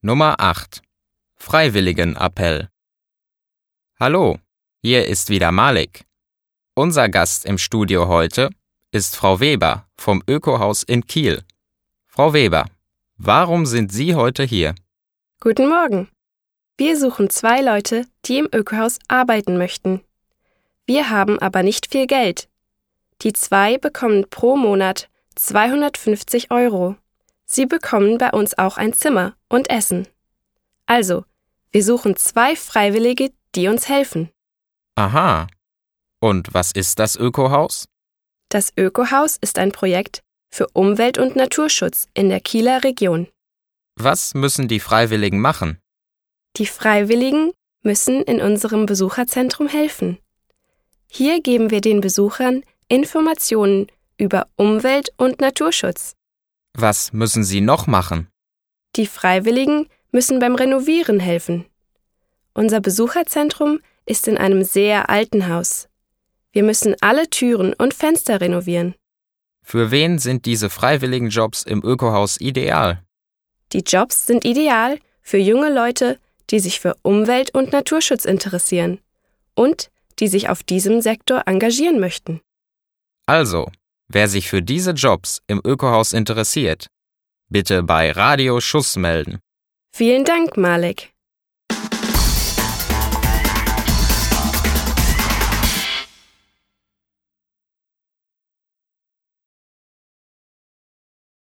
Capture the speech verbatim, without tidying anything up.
Nummer acht. Freiwilligenappell. Hallo, hier ist wieder Malik. Unser Gast im Studio heute ist Frau Weber vom Ökohaus in Kiel. Frau Weber, warum sind Sie heute hier? Guten Morgen. Wir suchen zwei Leute, die im Ökohaus arbeiten möchten. Wir haben aber nicht viel Geld. Die zwei bekommen pro Monat zweihundertfünfzig Euro. Sie bekommen bei uns auch ein Zimmer und Essen. Also, wir suchen zwei Freiwillige, die uns helfen. Aha. Und was ist das Ökohaus? Das Ökohaus ist ein Projekt für Umwelt- und Naturschutz in der Kieler Region. Was müssen die Freiwilligen machen? Die Freiwilligen müssen in unserem Besucherzentrum helfen. Hier geben wir den Besuchern Informationen über Umwelt- und Naturschutz. Was müssen sie noch machen? Die Freiwilligen müssen beim Renovieren helfen. Unser Besucherzentrum ist in einem sehr alten Haus. Wir müssen alle Türen und Fenster renovieren. Für wen sind diese freiwilligen Jobs im Ökohaus ideal? Die Jobs sind ideal für junge Leute, die sich für Umwelt- und Naturschutz interessieren und die sich auf diesem Sektor engagieren möchten. Also, wer sich für diese Jobs im Ökohaus interessiert, bitte bei Radio Schuss melden. Vielen Dank, Malik.